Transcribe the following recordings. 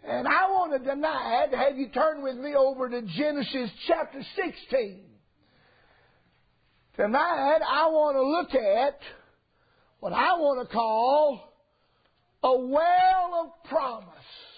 And I want to tonight have you turn with me over to Genesis chapter 16. Tonight I want to look at what I want to call a well of promise.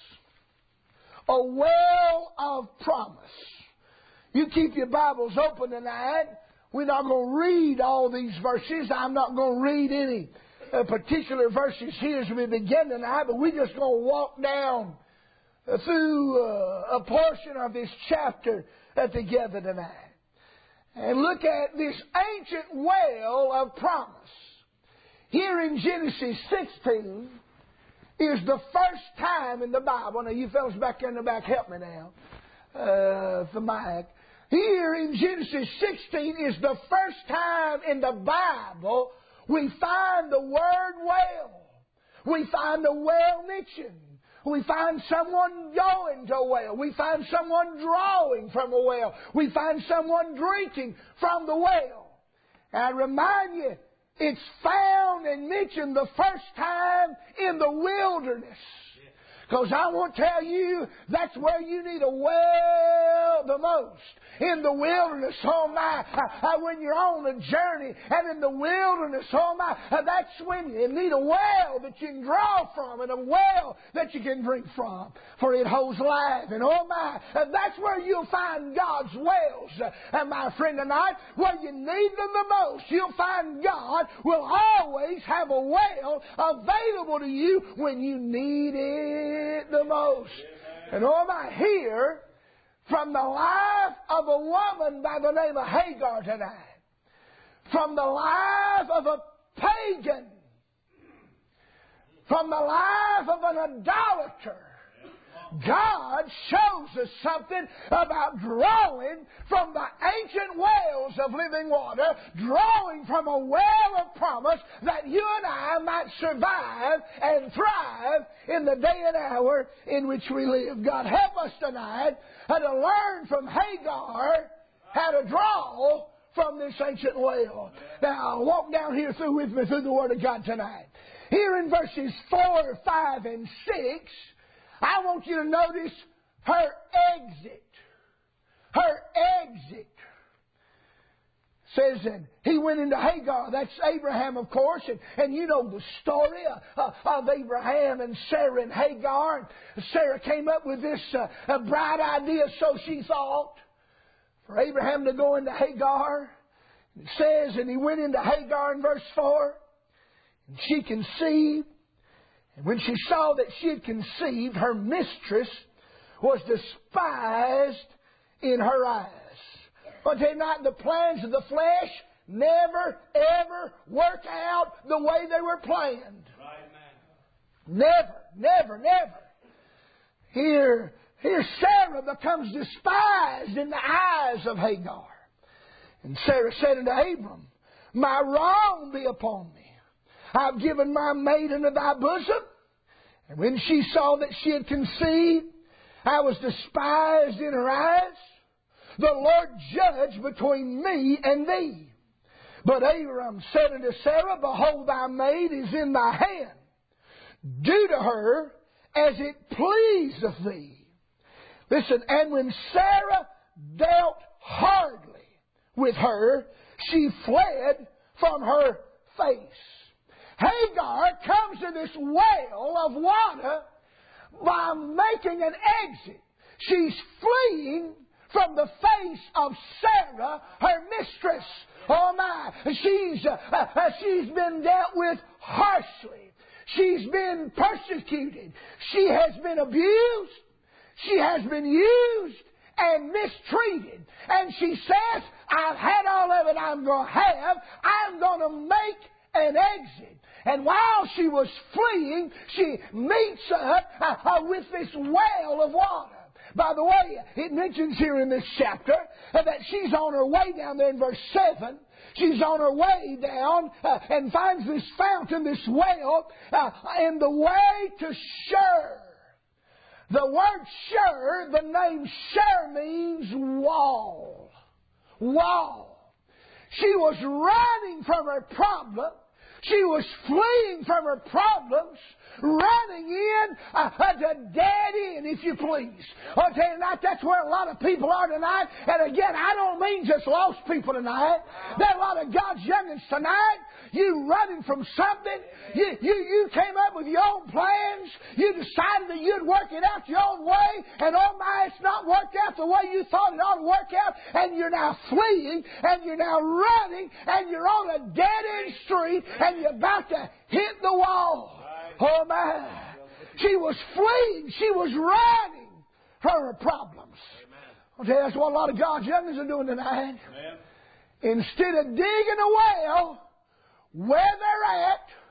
A well of promise. You keep your Bibles open tonight. We're not going to read all these verses. I'm not going to read any particular verses here as we begin tonight, but we're just going to walk down through a portion of this chapter together tonight and look at this ancient well of promise. Here in Genesis 16 is the first time in the Bible. Now, you fellas back there in the back, help me now. The mic. Here in Genesis 16 is the first time in the Bible we find the word well. We find the well mentioned. We find someone going to a well. We find someone drawing from a well. We find someone drinking from the well. And I remind you, it's found and mentioned the first time in the wilderness. Because I want to tell you, that's where you need a well the most. In the wilderness, oh my, when you're on a journey, and in the wilderness, oh my, that's when you need a well that you can draw from and a well that you can drink from, for it holds life. And oh my, that's where you'll find God's wells. And my friend tonight, where you need them the most, you'll find God will always have a well available to you when you need it the most. And oh my, here, from the life of a woman by the name of Hagar tonight, from the life of a pagan, from the life of an idolater, God shows us something about drawing from the ancient wells of living water, drawing from a well of promise that you and I might survive and thrive in the day and hour in which we live. God, help us tonight to learn from Hagar how to draw from this ancient well. Now, walk down here with me through the Word of God tonight. Here in verses 4, 5, and 6, I want you to notice her exit. Her exit. Says that he went into Hagar. That's Abraham, of course. And you know the story of Abraham and Sarah and Hagar. And Sarah came up with this bright idea, so she thought, for Abraham to go into Hagar. It says, and he went into Hagar in verse 4. And she conceived. And when she saw that she had conceived, her mistress was despised in her eyes. But they're not the plans of the flesh never, ever work out the way they were planned. Right, man. Never. Here Sarah becomes despised in the eyes of Hagar. And Sarah said unto Abram, my wrong be upon me. I've given my maid into thy bosom. And when she saw that she had conceived, I was despised in her eyes. The Lord judge between me and thee. But Abram said unto Sarah, behold, thy maid is in thy hand. Do to her as it pleaseth thee. Listen, and when Sarah dealt hardly with her, she fled from her face. Hagar comes to this well of water by making an exit. She's fleeing from the face of Sarah, her mistress. Oh my! She's been dealt with harshly. She's been persecuted. She has been abused. She has been used and mistreated. And she says, I've had all of it I'm going to have. I'm going to make an exit. And while she was fleeing, she meets up with this well of water. By the way, it mentions here in this chapter that she's on her way down there in verse 7. She's on her way down and finds this fountain, this well, in the way to Shur. The word Shur, the name Shur means wall. Wall. She was running from her problem. She was fleeing from her problems, running in to dead end, if you please. I'll tell you tonight, that's where a lot of people are tonight. And again, I don't mean just lost people tonight. There are a lot of God's youngins tonight. You running from something. You came up with your own plans. You decided that you'd work it out your own way. And oh my, it's not worked out the way you thought it ought to work out. And you're now fleeing. And you're now running. And you're on a dead-end street. And you're about to hit the wall. Oh my. She was fleeing. She was running from her problems. I'll tell you, that's what a lot of God's youngins are doing tonight. Amen. Instead of digging a well where they're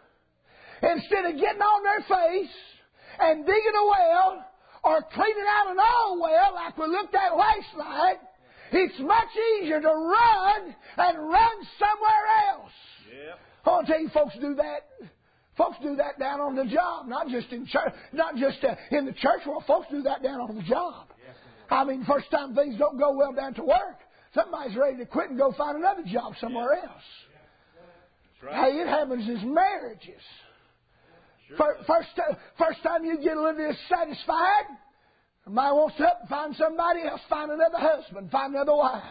at, instead of getting on their face and digging a well or cleaning out an old well like we looked at last night, it's much easier to run and run somewhere else. Yep. I want to tell you, folks do that. Folks do that down on the job, not just in church, not just in the church world. Folks do that down on the job. Yes. I mean, first time things don't go well down to work, somebody's ready to quit and go find another job somewhere else. Right. Hey, it happens in marriages. Sure. First time you get a little dissatisfied, somebody wants to up and find somebody else, find another husband, find another wife.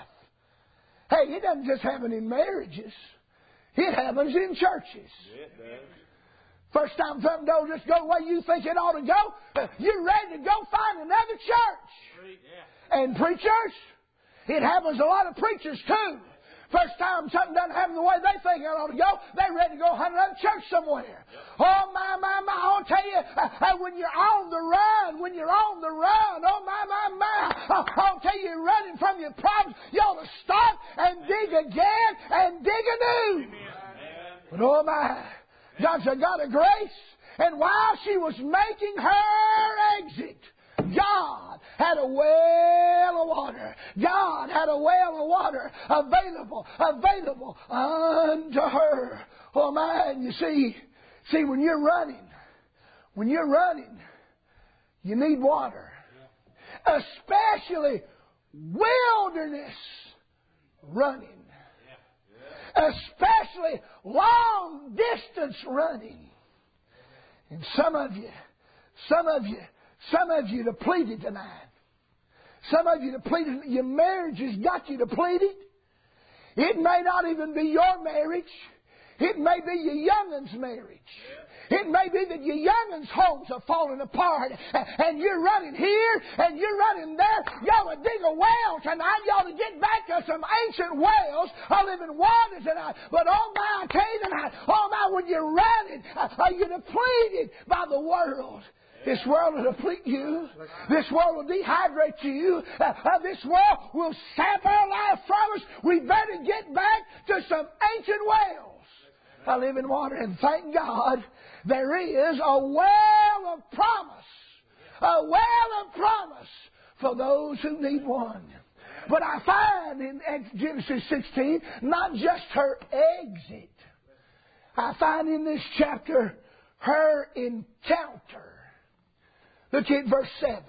Hey, it doesn't just happen in marriages. It happens in churches. It does. First time something don't just go the way you think it ought to go, you're ready to go find another church. Yeah. And preachers, it happens a lot of preachers too. First time something doesn't happen the way they think it ought to go, they're ready to go hunt another church somewhere. Yep. Oh, my, I'll tell you, when you're on the run, oh, my, I'll tell you, you're running from your problems, you ought to stop and dig again and dig anew. Amen. But oh, my, God's a God of grace, and while she was making her exit, God had a well of water. God had a well of water available unto her. Oh man, you see, when you're running, you need water. Especially wilderness running. Especially long distance running. And some of you depleted tonight. Some of you depleted. Your marriage has got you depleted. It may not even be your marriage. It may be your youngin's marriage. It may be that your youngin's homes are falling apart and you're running here and you're running there. You ought to dig a well tonight. You ought to get back to some ancient wells of living water tonight. But oh my, I tell you tonight, oh my, when you're running, you're depleted by the world. This world will deplete you. This world will dehydrate you. This world will sap our life from us. We better get back to some ancient wells of living water. And thank God there is a well of promise. A well of promise for those who need one. But I find in Genesis 16 not just her exit. I find in this chapter her encounter. Look at verse 7.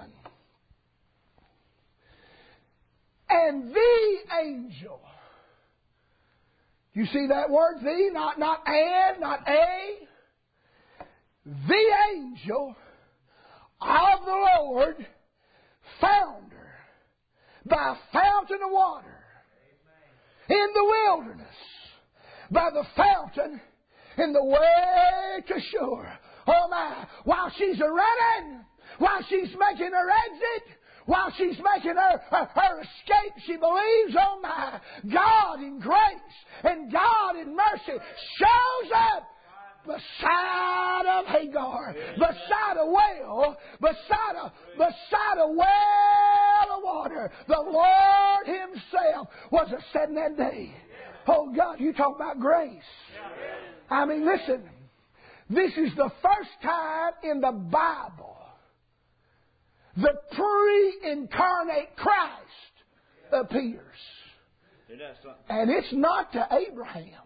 And the angel. You see that word, the? Not and, not a. The angel of the Lord found her by a fountain of water in the wilderness, by the fountain in the way to shore. Oh my, while she's running, while she's making her exit, while she's making her escape, she believes, oh my, God in grace and God in mercy shows up beside of Hagar, beside a well, beside a well of water. The Lord Himself was a setting that day. Oh God, you talk about grace. I mean, listen, this is the first time in the Bible the pre-incarnate Christ appears. And it's not to Abraham.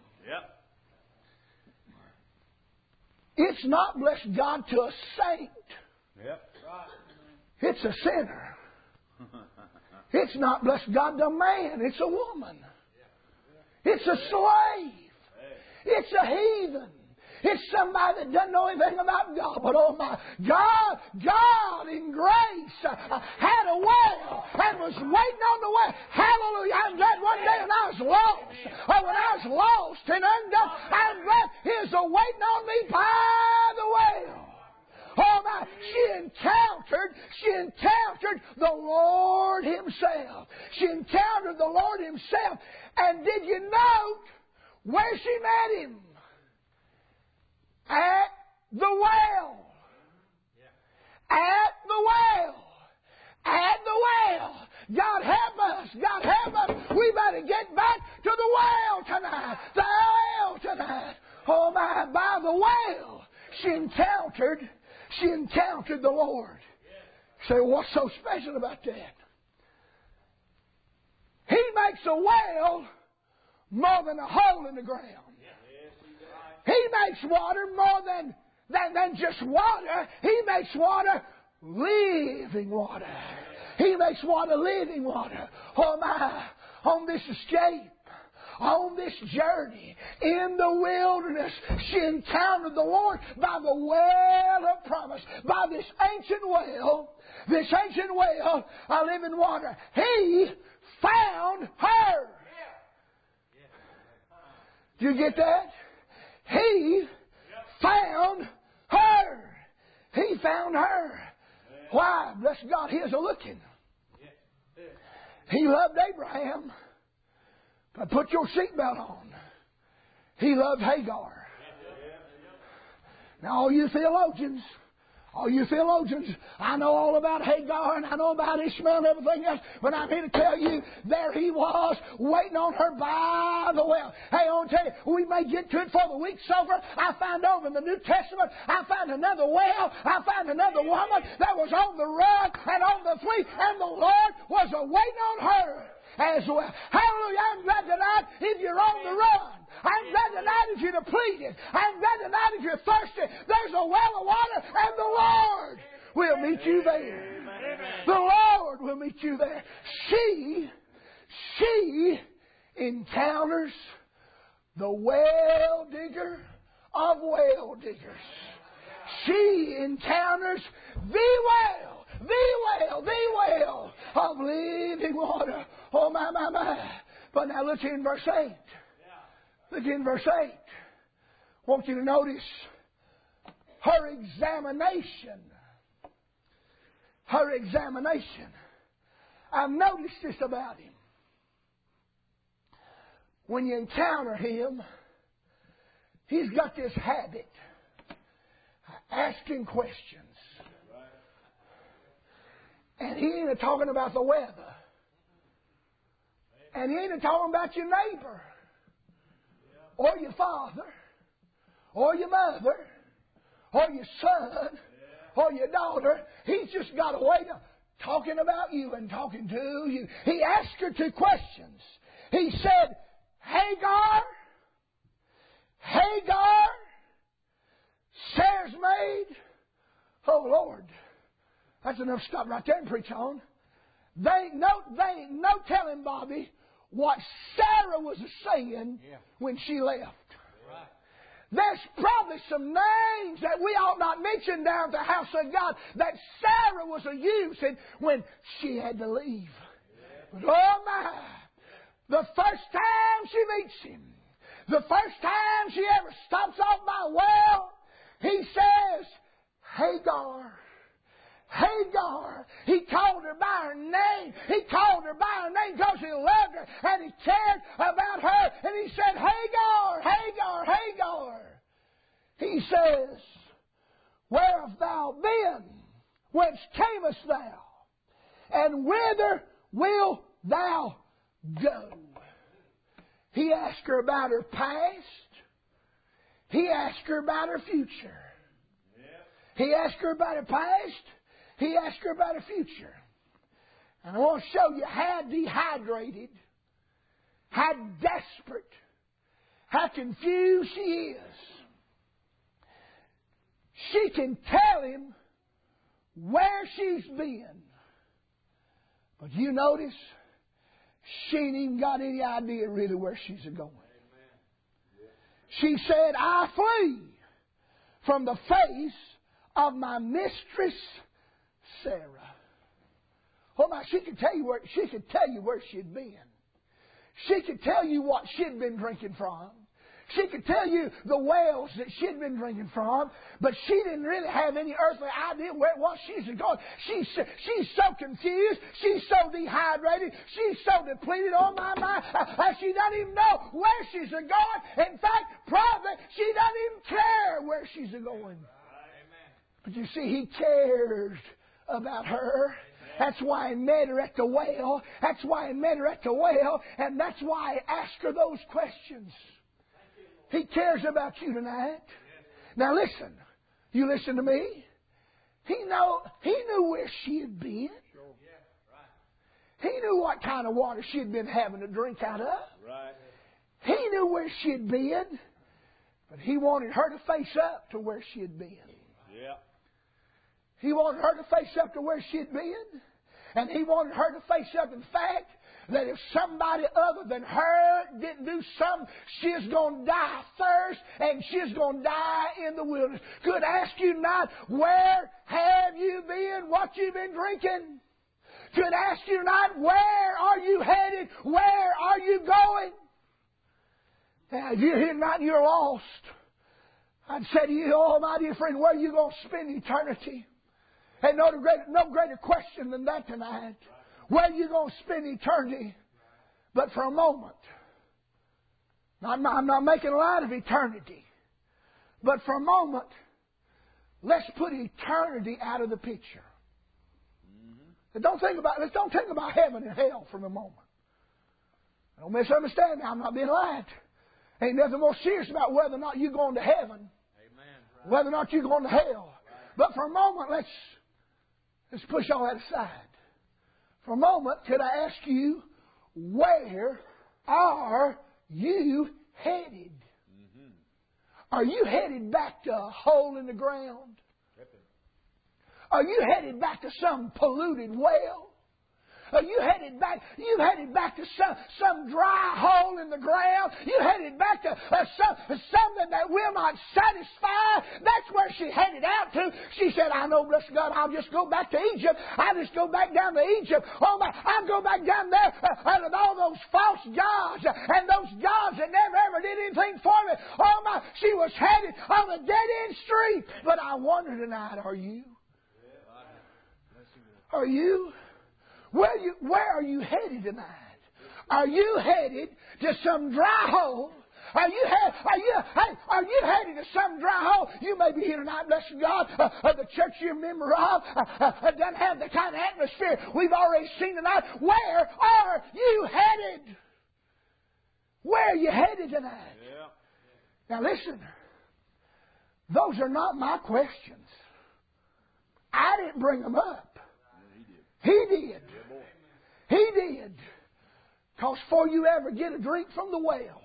It's not, bless God, to a saint. It's a sinner. It's not, bless God, to a man. It's a woman. It's a slave. It's a heathen. It's somebody that doesn't know anything about God. But oh my God in grace had a well and was waiting on the well. Hallelujah. I'm glad one day when I was lost, and undone, I'm glad He was waiting on me by the well. Oh my, she encountered the Lord Himself. She encountered the Lord Himself. And did you note where she met Him? At the well. At the well. At the well. God help us. God help us. We better get back to the well tonight. The well tonight. Oh my, by the well. She encountered the Lord. You say, what's so special about that? He makes a well more than a hole in the ground. He makes water more than just water. He makes water living water. He makes water living water. Oh my, on this escape, on this journey, in the wilderness, she encountered the Lord by the well of promise, by this ancient well, of living water. He found her. Do you get that? He found her. He found her. Why? Bless God, He is a-looking. He loved Abraham. But put your seatbelt on. He loved Hagar. Now, all you theologians, I know all about Hagar and I know about Ishmael and everything else, but I'm here to tell you, there he was, waiting on her by the well. Hey, I want to tell you, we may get to it before the week's over. I find over in the New Testament, I find another well, I find another woman that was on the run and on the flee, and the Lord was waiting on her as well. Hallelujah. I'm glad tonight if you're on the run. I'm glad tonight if you're depleted. I'm glad tonight if you're thirsty. There's a well of water and the Lord will meet you there. The Lord will meet you there. She encounters the well digger of well diggers. She encounters the well of living water. Oh, my. But now look in verse 8. Look in verse 8. I want you to notice her examination. Her examination. I've noticed this about Him. When you encounter Him, He's got this habit of asking questions. And He ain't talking about the weather. And He ain't talking about your neighbor, or your father, or your mother, or your son, or your daughter. He's just got a way of talking about you and talking to you. He asked her 2 questions. He said, Hagar, Sarah's maid. Oh, Lord. That's enough to stop right there and preach on. They ain't no telling, Bobby, what Sarah was saying when she left. Right. There's probably some names that we ought not mention down at the house of God that Sarah was using when she had to leave. But oh my, the first time she meets Him, the first time she ever stops off my well, He says, Hagar. He called her by her name. He called her by her name because He loved her and He cared about her. And He said, Hagar. He says, where hast thou been? Whence camest thou? And whither wilt thou go? He asked her about her past. He asked her about her future. He asked her about her past. He asked her about her future. And I want to show you how dehydrated, how desperate, how confused she is. She can tell him where she's been. But you notice, she ain't even got any idea really where she's going. She said, I flee from the face of my mistress Sarah. Oh my, she could tell you where she'd been. She could tell you what she'd been drinking from. She could tell you the wells that she'd been drinking from, but she didn't really have any earthly idea where it was she's going. She's so confused. She's so dehydrated. She's so depleted. Oh my, she doesn't even know where she's going. In fact, probably she doesn't even care where she's going. But you see, He cares about her. That's why He met her at the well. That's why He met her at the well. And that's why He asked her those questions. He cares about you tonight. Now listen. You listen to me. He knew where she had been. He knew what kind of water she had been having to drink out of. He knew where she had been. But He wanted her to face up to where she had been. He wanted her to face up to where she had been. And He wanted her to face up to the fact that if somebody other than her didn't do something, she's going to die of thirst and she's going to die in the wilderness. Could I ask you tonight, where have you been? What you been drinking? Could I ask you tonight, where are you headed? Where are you going? Now, if you're here tonight and you're lost, I'd say to you, oh my dear friend, where are you going to spend eternity? And no greater question than that tonight. Where are you going to spend eternity? But for a moment, I'm not making light of eternity. But for a moment, let's put eternity out of the picture. Let's don't think about heaven and hell for a moment. Don't misunderstand me. I'm not being lied. Ain't nothing more serious about whether or not you're going to heaven. Whether or not you're going to hell. But for a moment, let's push all that aside. For a moment, could I ask you, where are you headed? Are you headed back to a hole in the ground? Are you headed back to some polluted well? Are you headed back to some dry hole in the ground? You headed back to something that will not satisfy? That's where she headed out to. She said, I know, bless God, I'll just go back to Egypt. I'll just go back down to Egypt. Oh my, I'll go back down there with all those false gods and those gods that never ever did anything for me. Oh my, she was headed on a dead-end street. But I wonder tonight, are you? Are you? Where are you headed tonight? Are you headed to some dry hole? Are you headed to some dry hole? You may be here tonight, bless God. The church you're a member of doesn't have the kind of atmosphere we've already seen tonight. Where are you headed? Where are you headed tonight? Now listen, those are not my questions. I didn't bring them up. He did. He did. Because before you ever get a drink from the well,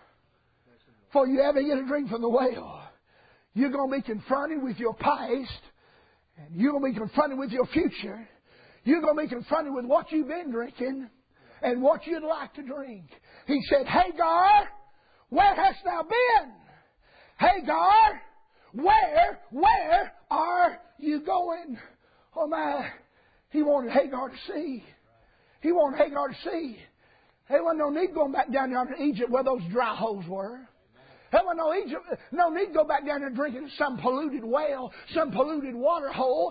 you're going to be confronted with your past, and you're going to be confronted with your future. You're going to be confronted with what you've been drinking and what you'd like to drink. He said, Hagar, where hast thou been? Hagar, where are you going? Oh my, He wanted Hagar to see. He wanted Hagar to see. There wasn't no need going back down there to Egypt where those dry holes were. There wasn't no need to go back down there drinking some polluted well, some polluted water hole,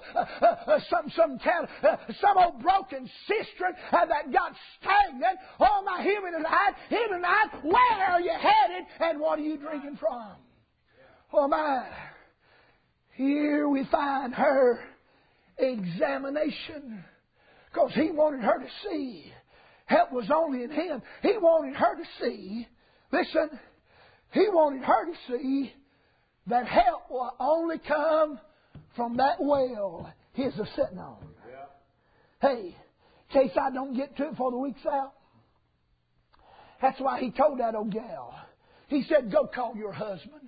some old broken cistern that got stagnant. Oh my, hear me tonight, where are you headed and what are you drinking from? Oh my, here we find her examination. Because He wanted her to see. Help was only in Him. He wanted her to see. Listen, He wanted her to see that help will only come from that well He's a sitting on. Hey, in case I don't get to it before the week's out. That's why He told that old gal. He said, go call your husband.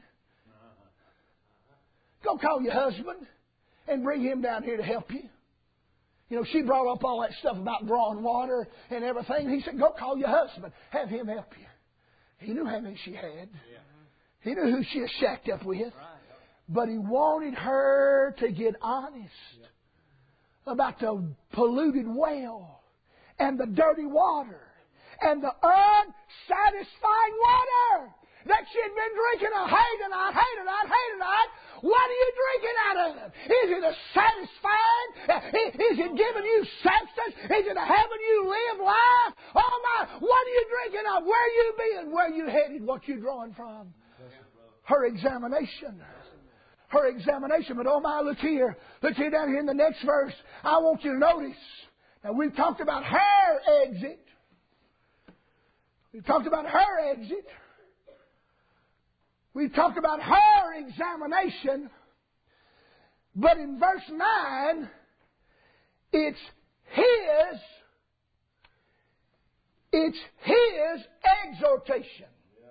Go call your husband and bring him down here to help you. You know, she brought up all that stuff about drawing water and everything. He said, go call your husband. Have him help you. He knew how many she had. He knew who she had shacked up with. But He wanted her to get honest about the polluted well and the dirty water and the unsatisfying water that she had been drinking a Hadenite. What are you drinking out of it? Is it a satisfying? Is it giving you substance? Is it helping you live life? Oh my, what are you drinking of? Where are you being? Where are you headed? What you drawing from? Her examination. Her examination. But oh my, look here. Look here down here in the next verse. I want you to notice. Now we've talked about her exit. We've talked about her exit. We've talked about her examination. But in verse 9, it's His exhortation.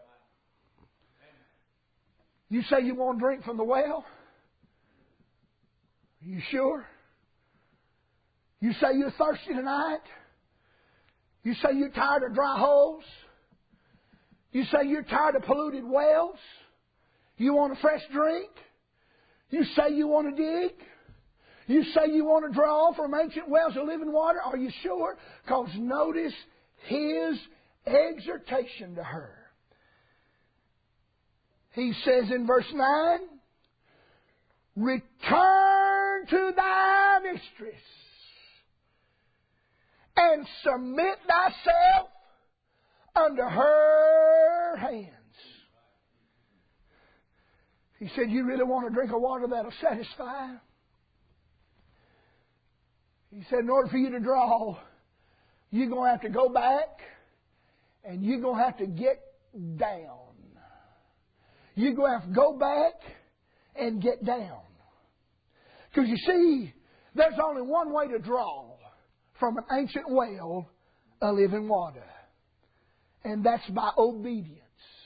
You say you want to drink from the well? Are you sure? You say you're thirsty tonight? You say you're tired of dry holes? You say you're tired of polluted wells? You want a fresh drink? You say you want to dig? You say you want to draw from ancient wells of living water? Are you sure? Because notice His exhortation to her. He says in verse 9, return to thy mistress and submit thyself under her hands. He said, you really want to drink of water that'll satisfy? He said, in order for you to draw, you're going to have to go back and you're going to have to get down. You're going to have to go back and get down. Because you see, there's only one way to draw from an ancient well of living water. And that's by obedience.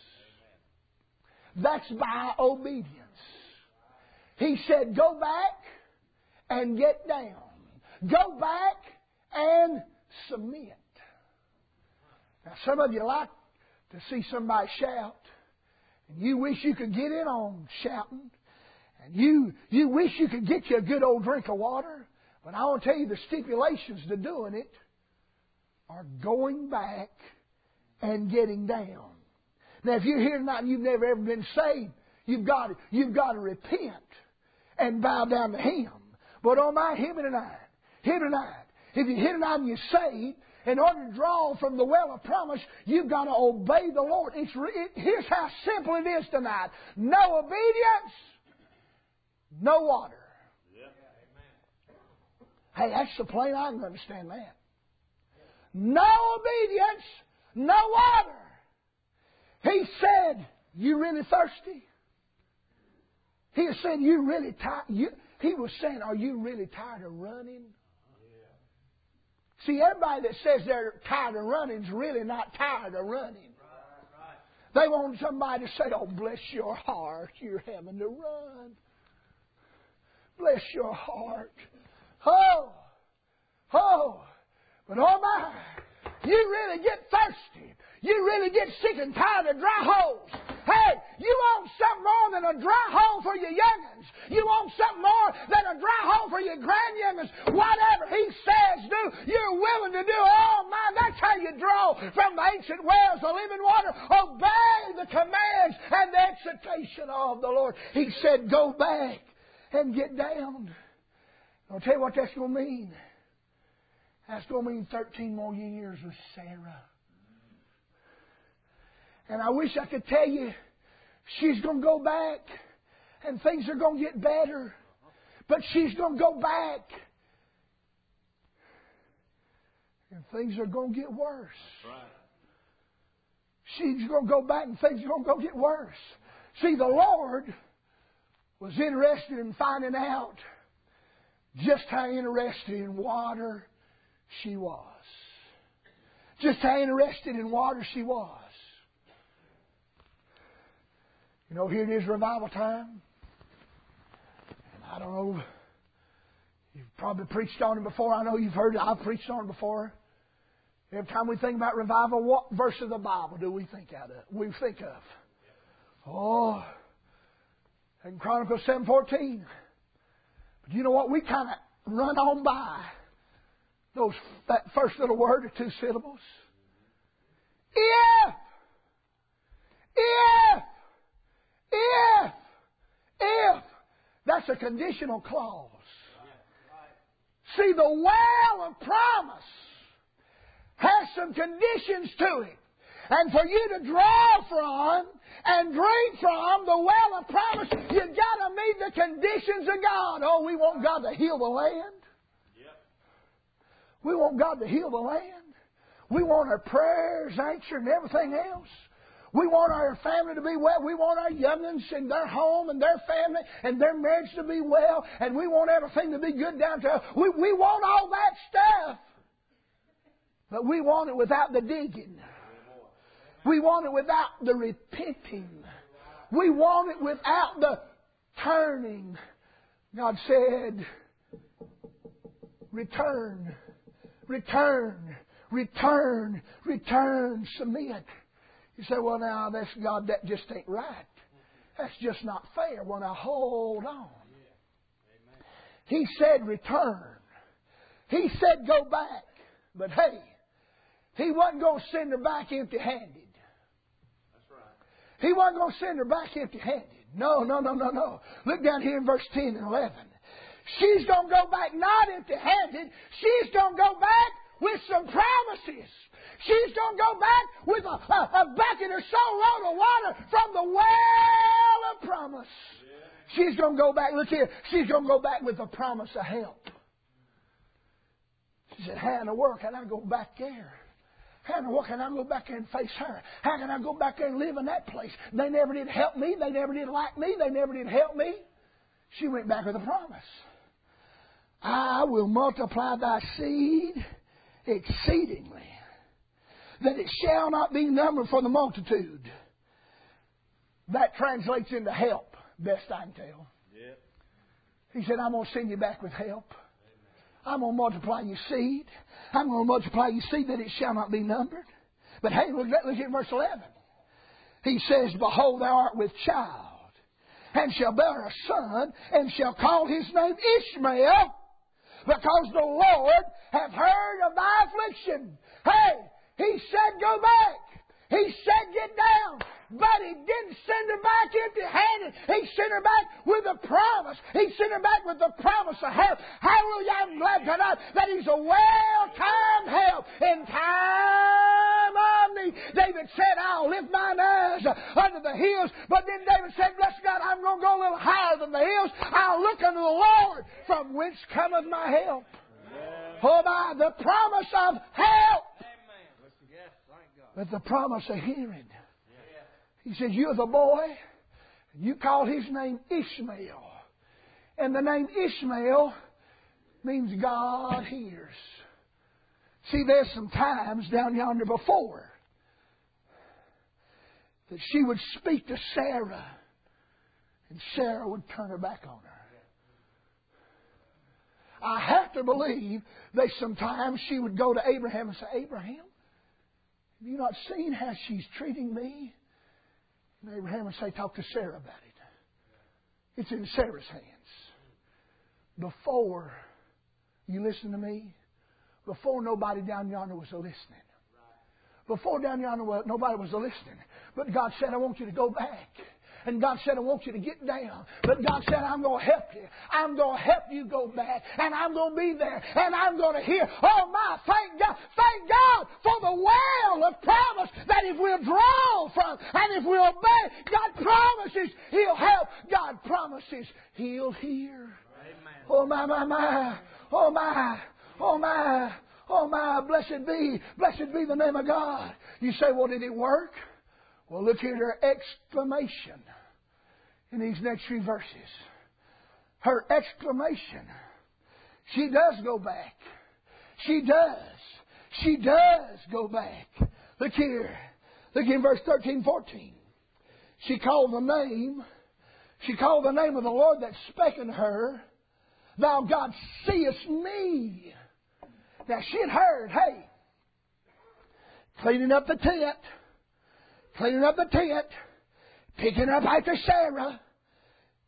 That's by obedience. He said, go back and get down. Go back and submit. Now, some of you like to see somebody shout. And you wish you could get in on shouting. And you wish you could get you a good old drink of water. But I want to tell you the stipulations to doing it are going back and getting down. Now, if you're here tonight and you've never ever been saved, you've got to repent and bow down to Him. But oh my, here tonight, if you're here tonight and you're saved, in order to draw from the well of promise, you've got to obey the Lord. Here's how simple it is tonight. No obedience, no water. Hey, that's so plain I can understand that. No obedience, no water. He said, you really thirsty? He was saying, you really tired? He was saying, are you really tired of running? See, everybody that says they're tired of running is really not tired of running. They want somebody to say, oh, bless your heart, you're having to run. Bless your heart. Oh. But oh my, you really get thirsty. You really get sick and tired of dry holes. Hey, you want something more than a dry hole for your young'uns. You want something more than a dry hole for your grandyoung'uns. Whatever He says do, you're willing to do. Oh my, that's how you draw from the ancient wells of living water. Obey the commands and the exhortation of the Lord. He said, go back and get down. I'll tell you what that's going to mean. That's going to mean 13 more years with Sarah. And I wish I could tell you she's going to go back and things are going to get better. But she's going to go back and things are going to get worse. She's going to go back and things are going to get worse. See, the Lord was interested in finding out just how interested in water she was. Just how interested in water she was. You know, here it is, revival time. And I don't know, you've probably preached on it before. I know you've heard it. I've preached on it before. Every time we think about revival, what verse of the Bible do we think of? Oh, in Chronicles 7:14. But you know what? We kind of run on by that first little word or 2 syllables. If. That's a conditional clause. See, the well of promise has some conditions to it. And for you to draw from and drink from the well of promise, you've got to meet the conditions of God. Oh, we want God to heal the land. We want God to heal the land. We want our prayers answered and everything else. We want our family to be well. We want our young'uns and their home and their family and their marriage to be well. And we want everything to be good down to us. We want all that stuff. But we want it without the digging. We want it without the repenting. We want it without the turning. God said, return, return, return, return, submit. You say, well, now, that's God, that just ain't right. That's just not fair. Well, now, hold on. He said return. He said go back. But hey, He wasn't going to send her back empty-handed. That's right. He wasn't going to send her back empty-handed. No. Look down here in verse 10 and 11. She's going to go back not empty-handed. She's going to go back with some promises. She's going to go back with a bucket or so load of water from the well of promise. Yeah. She's going to go back. Look here. She's going to go back with a promise of help. She said, Hannah, where can I go back there? Hannah, where can I go back there and face her? How can I go back there and live in that place? They never did help me. They never did like me. They never did help me. She went back with a promise. I will multiply thy seed exceedingly, that it shall not be numbered for the multitude. That translates into help, best I can tell. Yep. He said, I'm going to send you back with help. I'm going to multiply your seed. I'm going to multiply your seed that it shall not be numbered. But hey, look at verse 11. He says, behold, thou art with child, and shall bear a son, and shall call his name Ishmael, because the Lord hath heard of thy affliction. Hey, He said go back. He said get down. But He didn't send her back empty-handed. He sent her back with a promise. He sent her back with the promise of help. Hallelujah, I'm glad tonight that He's a well-timed help in time of need. David said, I'll lift mine eyes unto the hills. But then David said, bless God, I'm going to go a little higher than the hills. I'll look unto the Lord, from whence cometh my help. Oh my, the promise of help. But the promise of hearing. He says, you're the boy. You call his name Ishmael. And the name Ishmael means God hears. See, there's some times down yonder before that she would speak to Sarah, and Sarah would turn her back on her. I have to believe that sometimes she would go to Abraham and say, Abraham, have you not seen how she's treating me? And Abraham would say, talk to Sarah about it. It's in Sarah's hands. Before, you listen to me, before nobody down yonder was listening. Before down yonder nobody was listening. But God said, I want you to go back. And God said, I want you to get down. But God said, I'm going to help you. I'm going to help you go back. And I'm going to be there. And I'm going to hear. Oh my, thank God for the well of promise that if we'll draw from and if we'll obey, God promises He'll help. God promises He'll hear. Amen. Oh my. Oh my. Oh my. Oh my. Blessed be the name of God. You say, well, did it work? Well, look at her exclamation in these next few verses. Her exclamation. She does go back. She does go back. Look here. Look in verse 13, 14. She called the name of the Lord that spake unto her, Thou God seest me. Now she had heard, hey, cleaning up the tent, picking up after Sarah,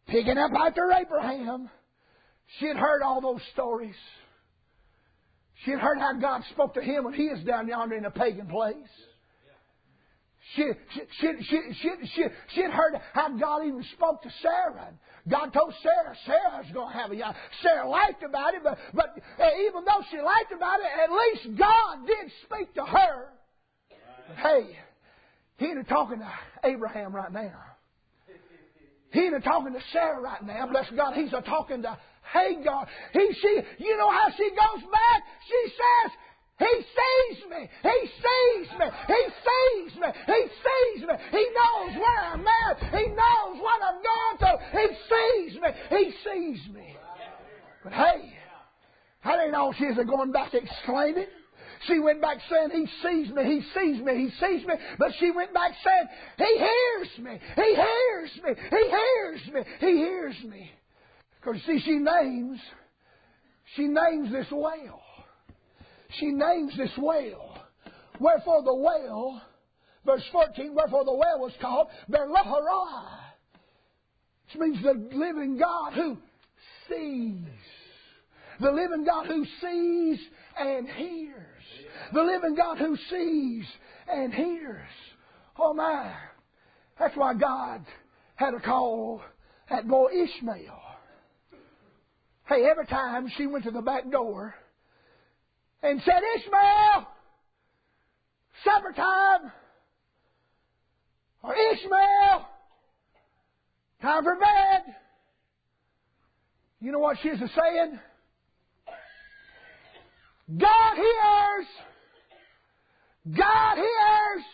picking up after Abraham. She had heard all those stories. She had heard how God spoke to him when he was down yonder in a pagan place. She had heard how God even spoke to Sarah. God told Sarah's going to have a young. Sarah laughed about it, but even though she laughed about it, at least God did speak to her. But hey, He ain't talking to Abraham right now. He ain't talking to Sarah right now. Bless God, He's talking to Hagar. You know how she goes back? She says, He sees me. He sees me. He sees me. He sees me. He knows where I'm at. He knows what I'm going through. He sees me. He sees me. But hey, that ain't all she is going back exclaiming. She went back saying, He sees me. He sees me. He sees me. But she went back saying, He hears me. He hears me. He hears me. He hears me. Because see, she names this well. She names this well. Wherefore the well, verse 14, wherefore the well was called Beer-lahai, which means the living God who sees. The living God who sees and hears. The living God who sees and hears. Oh my. That's why God had to call that boy Ishmael. Hey, every time she went to the back door and said, Ishmael, supper time. Or Ishmael, time for bed. You know what she was saying? God hears. God hears.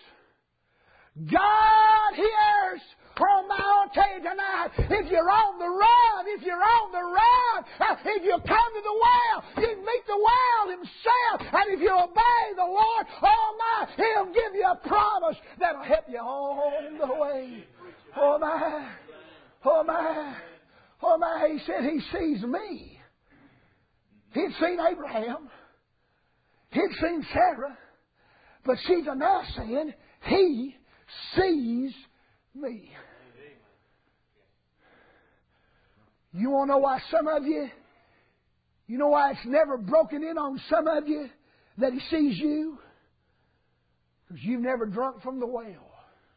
God hears. Oh, my, I'll tell you tonight, if you're on the run, if you come to the well, you meet the well Himself. And if you obey the Lord, oh my, He'll give you a promise that'll help you on the way. Oh my, oh my, oh my, He said He sees me. He'd seen Abraham. He'd seen Sarah. But she's now saying, He sees me. You want to know why some of you, you know why it's never broken in on some of you that He sees you? Because you've never drunk from the well.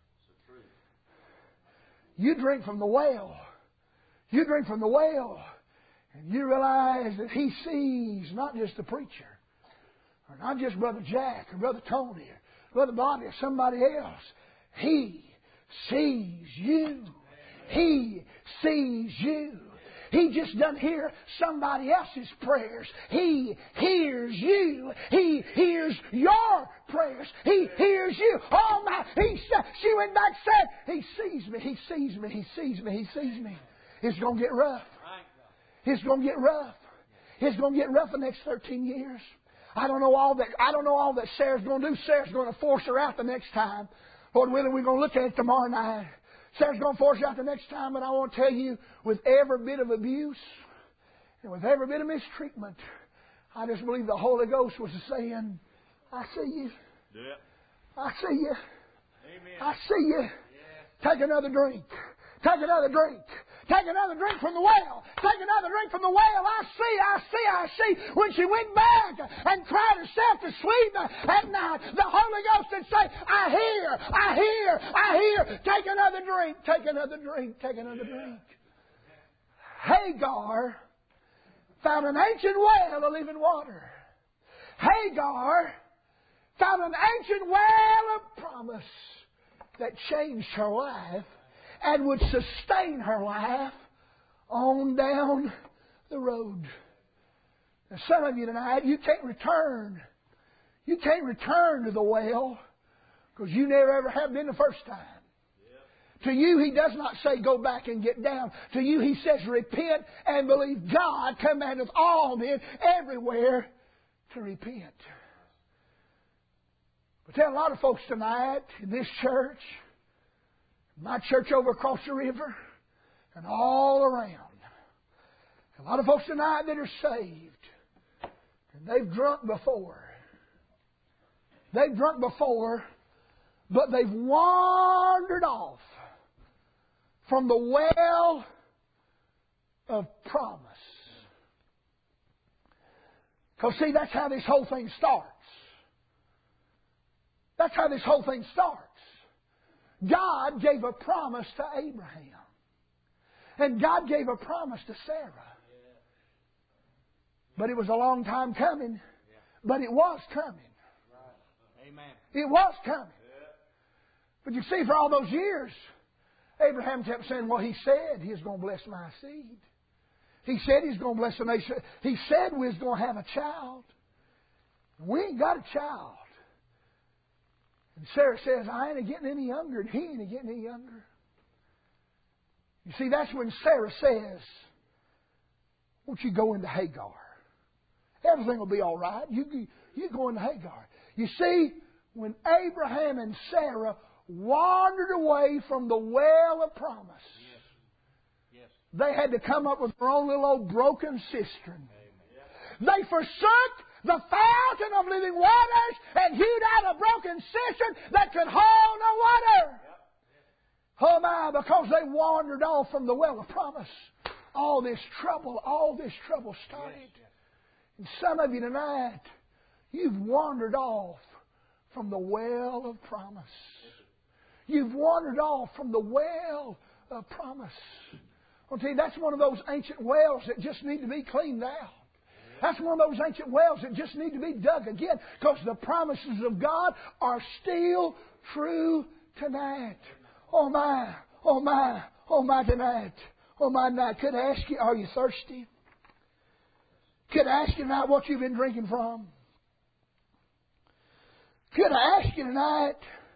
You drink from the well. You drink from the well. And you realize that He sees not just the preacher, or not just Brother Jack, or Brother Tony, or Brother Bobby, or somebody else. He sees you. He sees you. He just doesn't hear somebody else's prayers. He hears you. He hears your prayers. He hears you. Oh my! She went back and said, He sees me. He sees me. He sees me. He sees me. It's going to get rough. It's going to get rough. It's going to get rough the next 13 years. I don't know all that Sarah's going to do. Sarah's going to force her out the next time. Lord willing, we're going to look at it tomorrow night. Sarah's going to force her out the next time, but I want to tell you, with every bit of abuse and with every bit of mistreatment, I just believe the Holy Ghost was saying, I see you. Yeah. I see you. Amen. I see you. Yeah. Take another drink. Take another drink. Take another drink from the well. Take another drink from the well. I see. When she went back and cried herself to sleep at night, the Holy Ghost would say, I hear. Take another drink. Take another drink. Take another drink. Hagar found an ancient well of living water. Hagar found an ancient well of promise that changed her life and would sustain her life on down the road. Now, some of you tonight, you can't return. You can't return to the well because you never ever have been the first time. To you, He does not say go back and get down. To you, He says repent and believe. God commandeth all men everywhere to repent. But there are a lot of folks tonight in this church, my church over across the river, and all around. A lot of folks tonight that are saved. And they've drunk before. They've drunk before, but they've wandered off from the well of promise. Because see, that's how this whole thing starts. That's how this whole thing starts. God gave a promise to Abraham. And God gave a promise to Sarah. But it was a long time coming. But it was coming. Amen. It was coming. But you see, for all those years, Abraham kept saying, well, He said He's going to bless my seed. He said He's going to bless the nation. He said we was going to have a child. We ain't got a child. And Sarah says, I ain't getting any younger, and he ain't getting any younger. You see, that's when Sarah says, won't you go into Hagar? Everything will be all right. You go into Hagar. You see, when Abraham and Sarah wandered away from the well of promise, they had to come up with their own little old broken cistern. They forsook the fountain of living waters and hewed out a broken cistern that could hold no water. Oh my, because they wandered off from the well of promise. All this trouble started. And some of you tonight, you've wandered off from the well of promise. You've wandered off from the well of promise. I'll tell you, that's one of those ancient wells that just need to be cleaned out. That's one of those ancient wells that just need to be dug again, because the promises of God are still true tonight. Oh my, oh my, oh my tonight. Oh my tonight. Could I ask you, are you thirsty? Could I ask you tonight what you've been drinking from? Could I ask you tonight,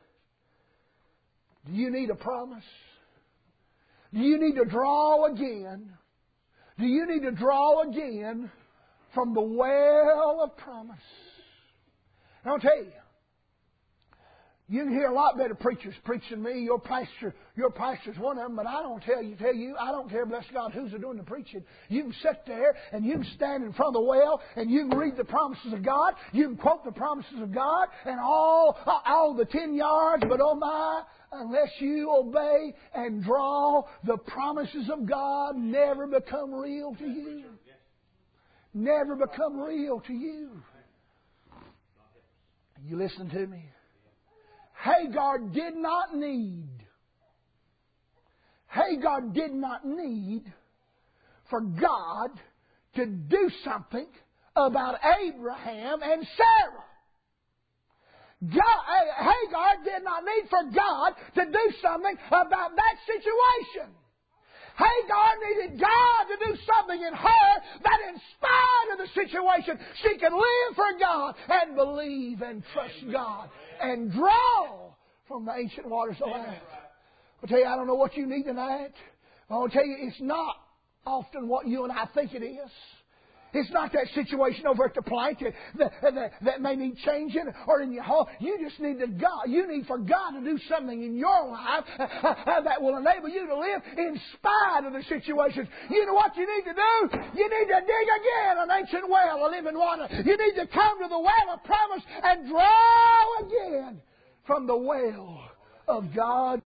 do you need a promise? Do you need to draw again? Do you need to draw again from the well of promise? And I'll tell you, you can hear a lot better preachers preach than me. Your pastor's one of them, but I don't tell you, I don't care, bless God, who's doing the preaching. You can sit there and you can stand in front of the well and you can read the promises of God. You can quote the promises of God and all the 10 yards, but oh my, unless you obey and draw, the promises of God never become real to you. Never become real to you. You listen to me? Hagar did not need for God to do something about Abraham and Sarah. Hagar did not need for God to do something about that situation. Hagar needed God to do something in her that in spite of the situation, she could live for God and believe and trust God and draw from the ancient waters of life. I'll tell you, I don't know what you need tonight. I'll tell you, it's not often what you and I think it is. It's not that situation over at the plant that may need changing or in your home. You just need you need for God to do something in your life that will enable you to live in spite of the situation. You know what you need to do? You need to dig again an ancient well of living water. You need to come to the well of promise and draw again from the well of God.